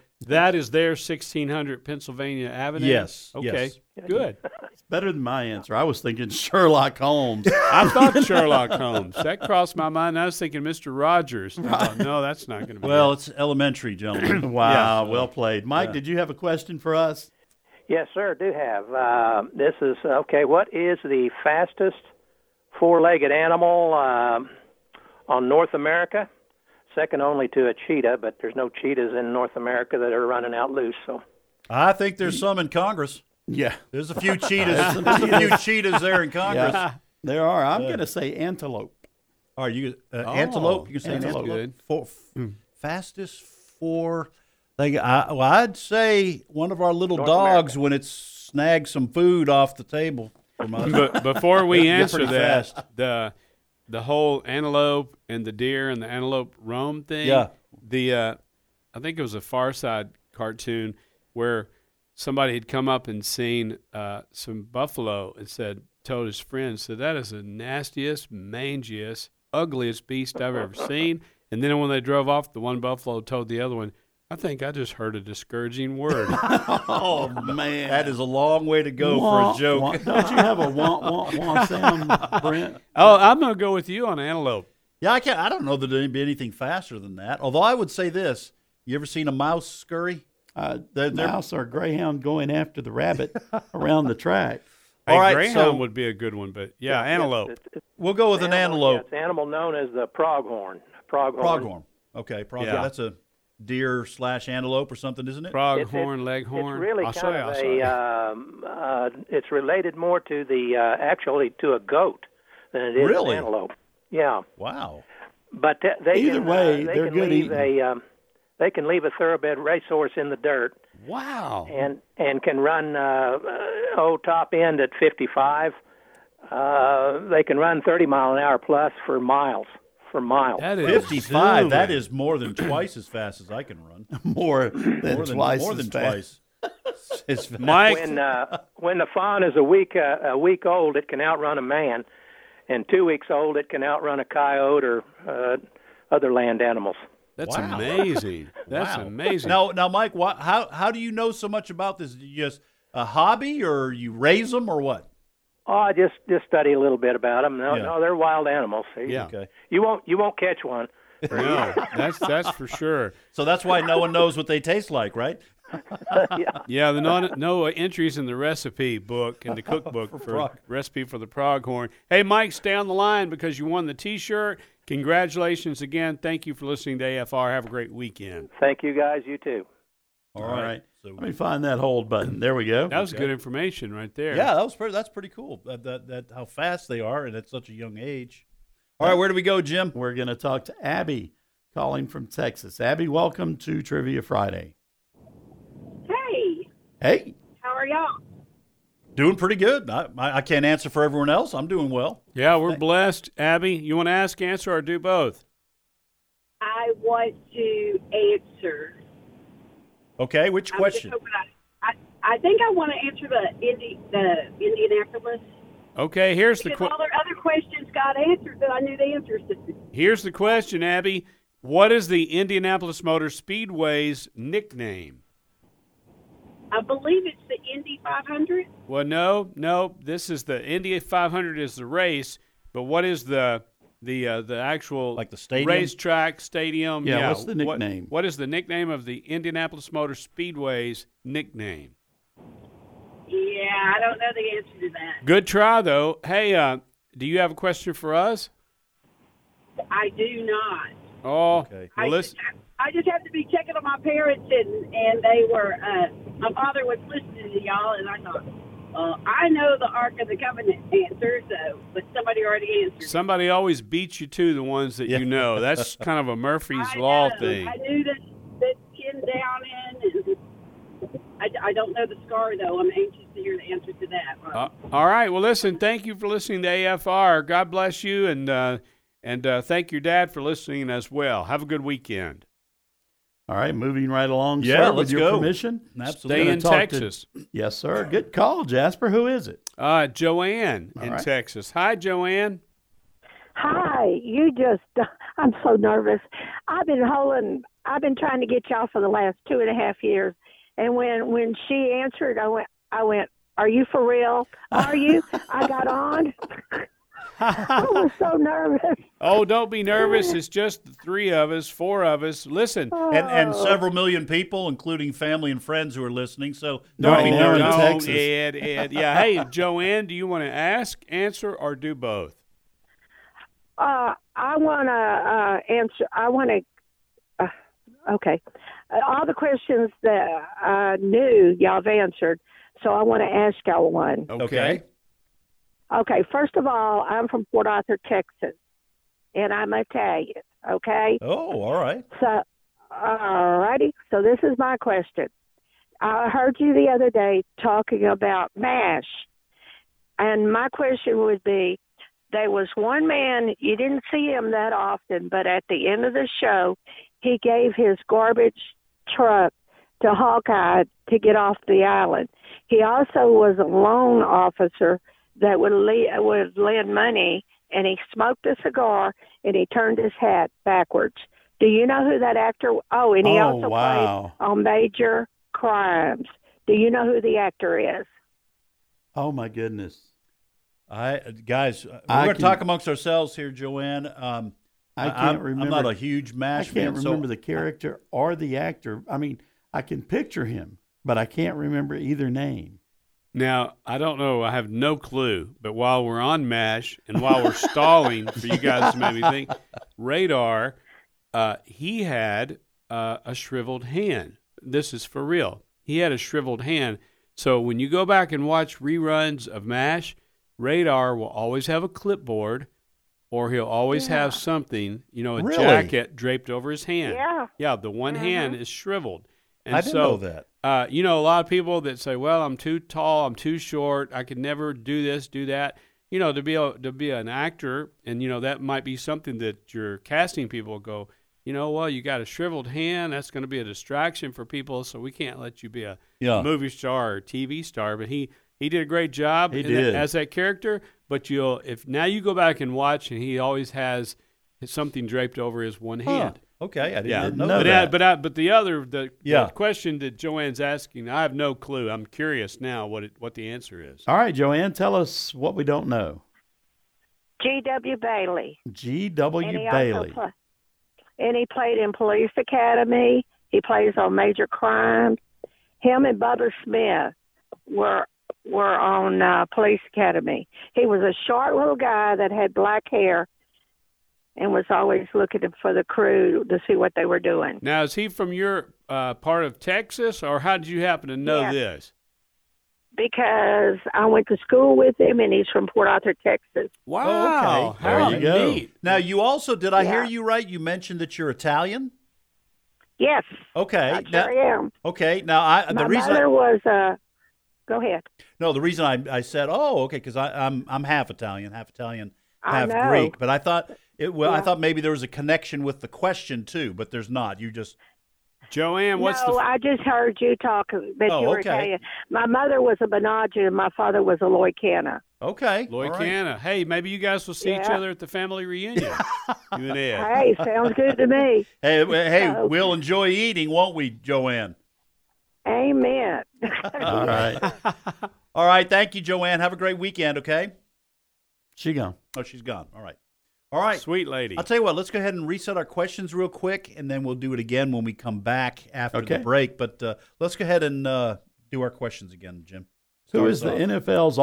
1600 Pennsylvania Avenue? Yes. Okay, yes. Good. It's better than my answer. I was thinking Sherlock Holmes. I thought Sherlock Holmes. That crossed my mind. I was thinking Mr. Rogers. I thought, no, that's not going to be Well, it. it's elementary, gentlemen. Wow, well played. Mike, did you have a question for us? Yes, sir, do have. This is, okay, what is the fastest four-legged animal on North America? Second only to a cheetah, but there's no cheetahs in North America that are running out loose. So, I think there's some in Congress. Yeah. There's a few cheetahs. There's a few cheetahs there in Congress. Yeah, there are. I'm going to say antelope. Are you antelope? You can say antelope. antelope. Fastest four. I'd say one of our little North dogs America. when it snags some food off the table. From us. But before we Get answer pretty that, fast. the whole antelope and the deer and the antelope roam thing. Yeah. I think it was a Far Side cartoon where somebody had come up and seen some buffalo and told his friends, that is the nastiest, mangiest, ugliest beast I've ever seen. And then when they drove off, the one buffalo told the other one, I think I just heard a discouraging word. Oh, man. That is a long way to go for a joke. Don't you have a wah sound, Brent? Oh, I'm going to go with you on antelope. Yeah, I don't know that there'd be anything faster than that. Although I would say this: you ever seen a mouse scurry? Mouse or greyhound going after the rabbit around the track. All right, greyhound so would be a good one, but antelope. We'll go with an antelope. Yeah, it's an animal known as the pronghorn. Pronghorn. Okay, pronghorn. Yeah. That's a deer / antelope or something, isn't it? Pronghorn, leghorn. It's really it's related more to actually to a goat than it is Really? an antelope. Yeah. Wow. But they Either can, way, they they're can good leave eating. they can leave a thoroughbred racehorse in the dirt Wow. and can run top end at 55. They can run 30 mile an hour plus for miles. That is 55. That is more than twice as fast as I can run. More than twice. More than fast. twice. As fast. Mike. When the fawn is a week old, it can outrun a man, and 2 weeks old, it can outrun a coyote or other land animals. That's Wow. amazing. That's Wow. amazing. Now, Mike, how do you know so much about this? You just a hobby, or you raise them, or what? Oh, I just study a little bit about them. No, Yeah. no, they're wild animals. Yeah. Okay. You won't catch one. No, that's for sure. So that's why no one knows what they taste like, right? Yeah, the no entries in the recipe book, in the cookbook for recipe for the pronghorn. Hey, Mike, stay on the line because you won the T-shirt Congratulations again. Thank you for listening to AFR. Have a great weekend. Thank you, guys. You too. All right. So let me find that hold button. There we go. That was good information right there. Yeah, that's pretty cool. That how fast they are, and at such a young age. All right, where do we go, Jim? We're going to talk to Abby, calling from Texas. Abby, welcome to Trivia Friday. Hey. Hey. How are y'all? Doing pretty good. I can't answer for everyone else. I'm doing well. Yeah, we're blessed. Abby, you want to ask, answer, or do both? I want to answer. Okay, which question? I think I want to answer the Indianapolis. Okay, here's the all their other questions got answered that I knew the answers to. Here's the question, Abby. What is the Indianapolis Motor Speedway's nickname? I believe it's the Indy 500. Well, no. This is the Indy 500 is the race, but what is the actual like the stadium? Racetrack stadium? Yeah. What's the nickname? What is the nickname of the Indianapolis Motor Speedway's nickname? Yeah, I don't know the answer to that. Good try, though. Hey, do you have a question for us? I do not. Oh, okay. Well, listen. I just have to be checking on my parents, and they were. My father was listening to y'all, and I thought, I know the Ark of the Covenant answer, but somebody already answered. Somebody always beats you to the ones that you know. That's kind of a Murphy's Law thing. I knew that Ken Down in. I don't know the scar, though. I'm anxious to hear the answer to that. All right. Well, listen, thank you for listening to AFR. God bless you, and thank your dad for listening as well. Have a good weekend. All right, moving right along, yeah, sir, let's with your go. permission. Absolutely. Stay in Texas. Yes, sir. Good call, Jasper. Who is it? Joanne in Texas. Hi, Joanne. Hi. I'm so nervous. I've been trying to get y'all for the last 2.5 years. And when she answered, I went, are you for real? Are you? I got on. I was so nervous. Oh, don't be nervous. It's just the 3 of us, 4 of us. Listen. And several million people, including family and friends who are listening. So don't be nervous. Texas. Ed. Yeah. Hey, Joanne, do you want to ask, answer, or do both? I want to answer. Okay. All the questions that I knew, y'all have answered, so I want to ask y'all one. Okay. Okay, first of all, I'm from Port Arthur, Texas, and I'm Italian, okay? Oh, all right. So, all righty. So this is my question. I heard you the other day talking about MASH, and my question would be, there was one man, you didn't see him that often, but at the end of the show, he gave his garbage truck to Hawkeye to get off the island. He also was a loan officer that would lend money, and he smoked a cigar, and he turned his hat backwards. Do you know who that actor? Oh, and he also played on Major Crimes. Do you know who the actor is? Oh, my goodness. Guys, we're going to talk amongst ourselves here, Joanne. I can't remember. I'm not a huge MASH fan. I can't remember the character or the actor. I mean, I can picture him, but I can't remember either name. Now, I don't know. I have no clue. But while we're on MASH and while we're stalling for you guys to maybe think, Radar, he had a shriveled hand. This is for real. He had a shriveled hand. So when you go back and watch reruns of MASH, Radar will always have a clipboard, or he'll always have something, a jacket draped over his hand. Yeah, the one hand is shriveled. And I didn't know that. A lot of people that say, well, I'm too tall, I'm too short, I could never do this, do that. To be an actor, and, that might be something that your casting people go, well, you got a shriveled hand, that's going to be a distraction for people, so we can't let you be a movie star or TV star. But he did a great job as that character. But if now you go back and watch, and he always has something draped over his one hand. Okay, I didn't know that. But the question that Joanne's asking, I have no clue. I'm curious now what the answer is. All right, Joanne, tell us what we don't know. G.W. Bailey. G.W. Bailey. And he played in Police Academy. He plays on Major Crimes. Him and Bubba Smith were on Police Academy. He was a short little guy that had black hair, and was always looking for the crew to see what they were doing. Now, is he from your part of Texas, or how did you happen to know Yes. this? Because I went to school with him, and he's from Port Arthur, Texas. Wow. Oh, okay. How There you go. neat. Now, you also, did I hear Yeah. you right? You mentioned that you're Italian? Yes. Okay. I Now, sure am. okay. Now, My mother was. Go ahead. No, the reason I said, okay, because I'm half Italian, half I half know. Greek. But I thought I Yeah. thought maybe there was a connection with the question too, but there's not. You just Joanne, No, I just heard you talk that Oh, you were okay. Italian. My mother was a Benaggi, and my father was a Loicana. Okay. Lloyd Canna. Hey, maybe you guys will see each Yeah. other at the family reunion. You and Ed. Hey, sounds good to me. Hey, So- we'll enjoy eating, won't we, Joanne? Amen. All right. All right. Thank you, Joanne. Have a great weekend, okay? She gone. Oh, she's gone. All right. All right. Sweet lady. I'll tell you what, let's go ahead and reset our questions real quick, and then we'll do it again when we come back after the Okay. break. But let's go ahead and do our questions again, Jim. Who Start is us the off. NFL's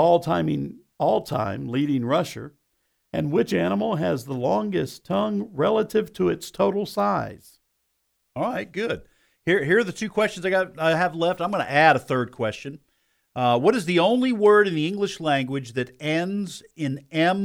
all-time leading rusher, and which animal has the longest tongue relative to its total size? All right, good. Here are the two questions I have left. I'm going to add a third question. What is the only word in the English language that ends in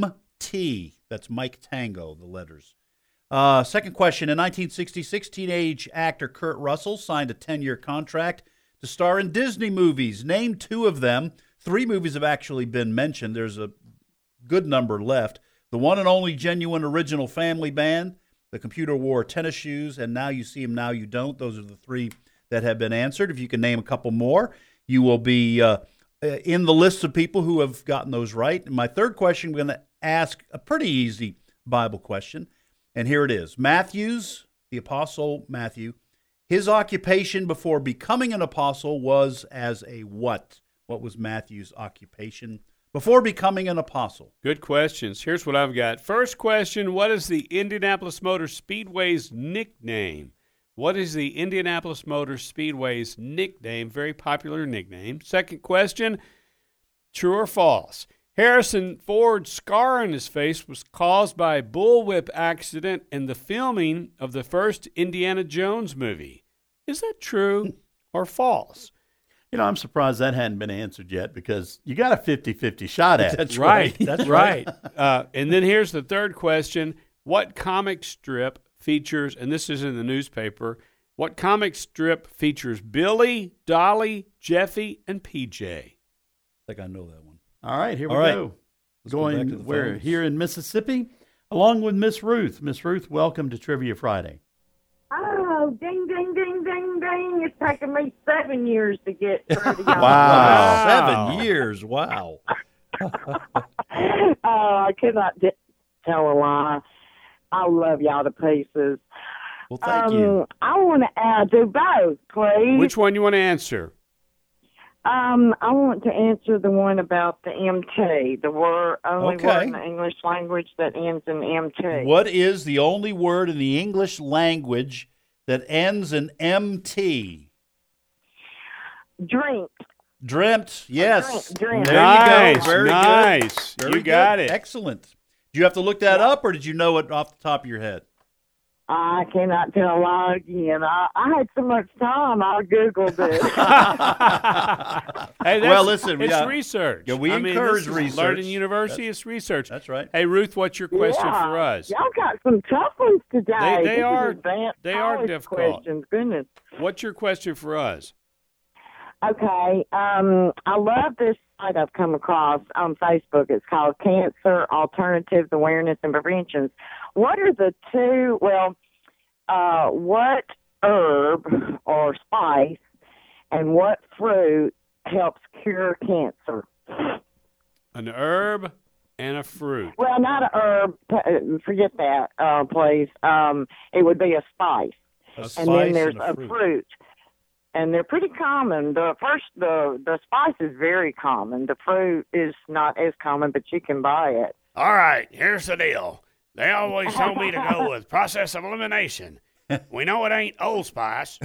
MT? That's Mike Tango, the letters. Second question. In 1966, teenage actor Kurt Russell signed a 10-year contract to star in Disney movies. Name two of them. 3 movies have actually been mentioned. There's a good number left. The One and Only Genuine Original Family Band, The Computer Wore Tennis Shoes, and Now You See Him, Now You Don't. Those are the 3 that have been answered. If you can name a couple more, you will be in the list of people who have gotten those right. And my third question, we're going to ask a pretty easy Bible question, and here it is. Matthew's, the Apostle Matthew, his occupation before becoming an apostle was as a what? What was Matthew's occupation before becoming an apostle? Good questions. Here's what I've got. First question, what is the Indianapolis Motor Speedway's nickname? What is the Indianapolis Motor Speedway's nickname? Very popular nickname. Second question, true or false? Harrison Ford's scar on his face was caused by a bullwhip accident in the filming of the first Indiana Jones movie. Is that true or false? You know, I'm surprised that hadn't been answered yet because you got a 50-50 shot at it. That's Right. That's right. And then here's the third question. What comic strip features, and this is in the newspaper, what comic strip features Billy, Dolly, Jeffy, and PJ? I think I know that one. All right, here we All right. go. Let's go back to the We're phones. here in Mississippi, along with Miss Ruth. Miss Ruth, welcome to Trivia Friday. Oh, ding, ding, ding, ding, ding. It's taken me 7 years to get through to y'all. Wow. 7 years. Wow. I could not tell a lie. I love y'all to pieces. Well, thank you. I want to do both, please. Which one you want to answer? I want to answer the one about the MT, the only Okay. word in the English language that ends in MT. What is the only word in the English language that ends in MT? Drink. Dreamt. Yes. Dreamt. There Nice, you go. Very nice. good. Very You got good. it. Excellent. Do you have to look that up, or did you know it off the top of your head? I cannot tell a lie again. I had so much time, I Googled it. Hey, Well, listen, it's yeah. research. Yeah, we I mean, encourage this is research. Learning University is research. That's right. Hey, Ruth, what's your question Yeah. for us? Y'all got some tough ones today. They This is are- advanced they are college difficult. questions. Goodness. What's your question for us? Okay. I love this site I've come across on Facebook. It's called Cancer Alternatives Awareness and Preventions. What are the two? What herb or spice and what fruit helps cure cancer? An herb and a fruit. Well, not a herb. Forget that, please. It would be a spice. And then there's a fruit. And they're pretty common. The spice is very common. The fruit is not as common, but you can buy it. All right, here's the deal. They always told me to go with process of elimination. We know it ain't Old Spice.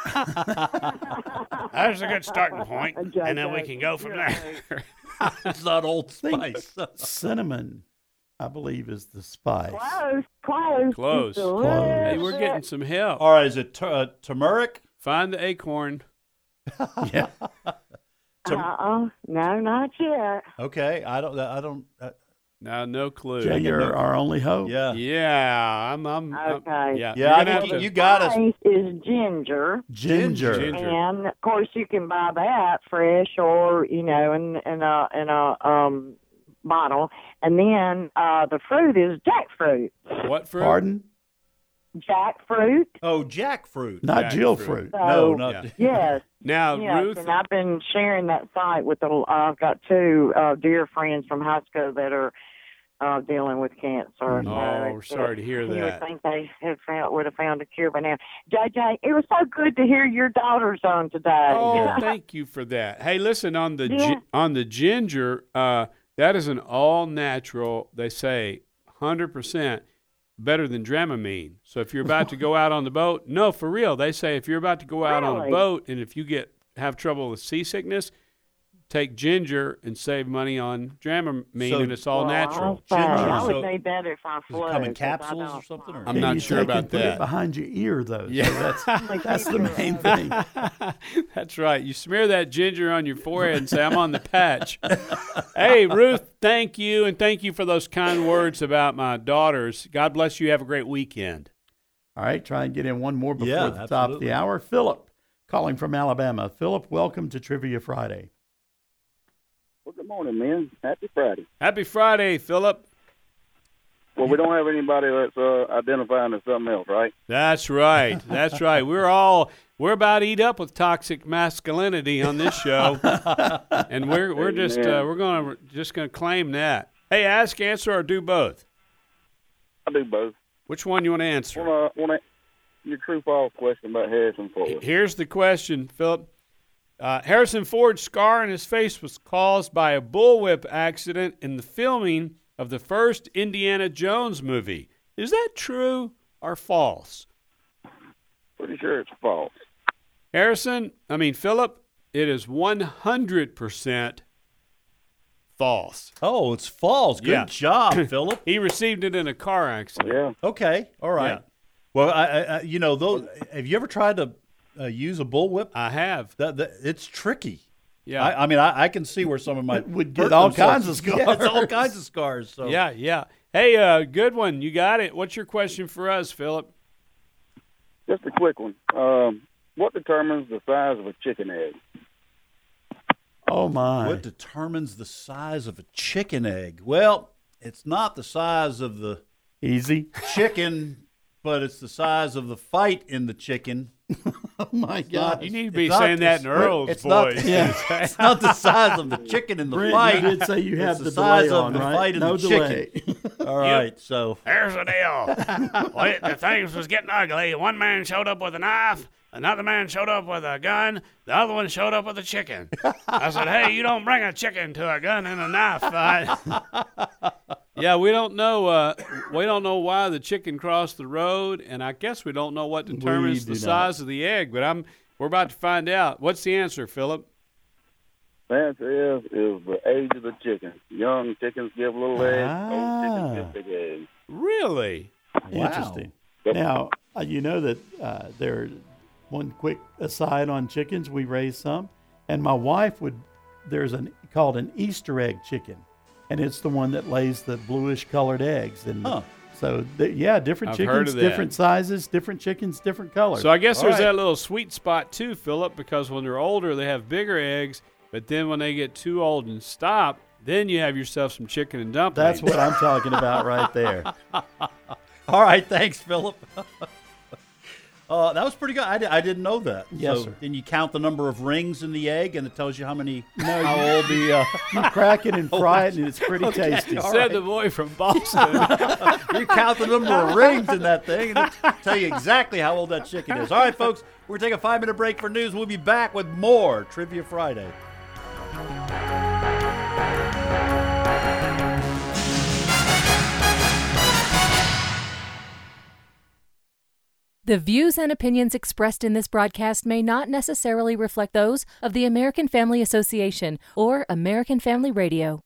That's a good starting point, and then we can go from there. It's not Old Spice. Cinnamon. I believe, is the spice. Close. Hey, we're getting some help. All right, is it turmeric? Find the acorn. Yeah. No, not yet. Okay, I don't. No clue. Jay, you're our only hope. Yeah. Yeah, I'm Okay. Yeah, I think you got us. Spice is ginger. Ginger. And of course, you can buy that fresh or in a bottle. And then the fruit is jackfruit. What fruit? Pardon? Jackfruit. Oh, jackfruit. Not Jill fruit. No, not. Yes. Now, Yes, Ruth. and I've been sharing that site with I've got two dear friends from high school that are dealing with cancer. Oh, sorry to hear you that. would think they would have found a cure by now. JJ, it was so good to hear your daughter's on today. Oh, thank you for that. Hey, listen, on the ginger, that is an all natural. They say 100%. Better than Dramamine. So if you're about to go out on the boat, no, for real, they say if you're about to go out on a boat and if you have trouble with seasickness, take ginger and save money on Dramamine, and it's all natural. I would need that if I float. Come in capsules or something? I'm not sure about Put it that. behind your ear, though. Yeah, So that's the main thing. That's right. You smear that ginger on your forehead and say, I'm on the patch. Hey, Ruth, thank you, and thank you for those kind words about my daughters. God bless you. Have a great weekend. All right, try and get in one more before the top of the hour. Philip, calling from Alabama. Philip, welcome to Trivia Friday. Well, good morning, man. Happy Friday. Happy Friday, Philip. Well, we don't have anybody that's identifying as something else, right? That's right. That's right. We're about to eat up with toxic masculinity on this show, and we're just gonna claim that. Hey, ask, answer, or do both. I do both. Which one you want to answer? Want your true-false question about Harrison Ford. Here's the question, Philip. Harrison Ford's scar on his face was caused by a bullwhip accident in the filming of the first Indiana Jones movie. Is that true or false? Pretty sure it's false. Philip, it is 100% false. Oh, it's false. Good job, Philip. He received it in a car accident. Yeah. Okay. All right. Yeah. Well, have you ever tried to use a bullwhip? I have. It's tricky. Yeah. I can see where some of my would get all kinds of scars. Yeah, it's all kinds of scars. So. Yeah. Hey, good one. You got it. What's your question for us, Philip? Just a quick one. What determines the size of a chicken egg? Oh, my. What determines the size of a chicken egg? Well, it's not the size of the chicken, but it's the size of the fight in the chicken. Oh, my God. You need to be saying that in Earl's voice. It's not the size of the chicken in the Brent, fight. You did say you have the size delay of on, the right? fight in No the delay. chicken. All right, so. Here's the deal. The things was getting ugly. One man showed up with a knife. Another man showed up with a gun. The other one showed up with a chicken. I said, hey, you don't bring a chicken to a gun and a knife fight. Yeah, we don't know. We don't know why the chicken crossed the road, and I guess we don't know what determines the size of the egg. But we're about to find out. What's the answer, Philip? The answer is the age of the chicken. Young chickens give little eggs. Old chickens give big eggs. Really? Interesting. Wow. Now, you know that there. One quick aside on chickens, we raise some, and my wife there's called an Easter egg chicken, and it's the one that lays the bluish colored eggs. And so, different I've chickens, heard of that. different sizes, different chickens, different colors. So I guess there's that little sweet spot too, Philip, because when they're older, they have bigger eggs, but then when they get too old and stop, then you have yourself some chicken and dumplings. That's what I'm talking about right there. All right, thanks, Philip. That was pretty good. I didn't know that. Yes, so, sir. Then you count the number of rings in the egg, and it tells you how old the. You crack it and fry it, and it's pretty tasty. Said the boy from Boston. You count the number of rings in that thing, and it'll tell you exactly how old that chicken is. All right, folks, we're going to take a 5-minute break for news. We'll be back with more Trivia Friday. The views and opinions expressed in this broadcast may not necessarily reflect those of the American Family Association or American Family Radio.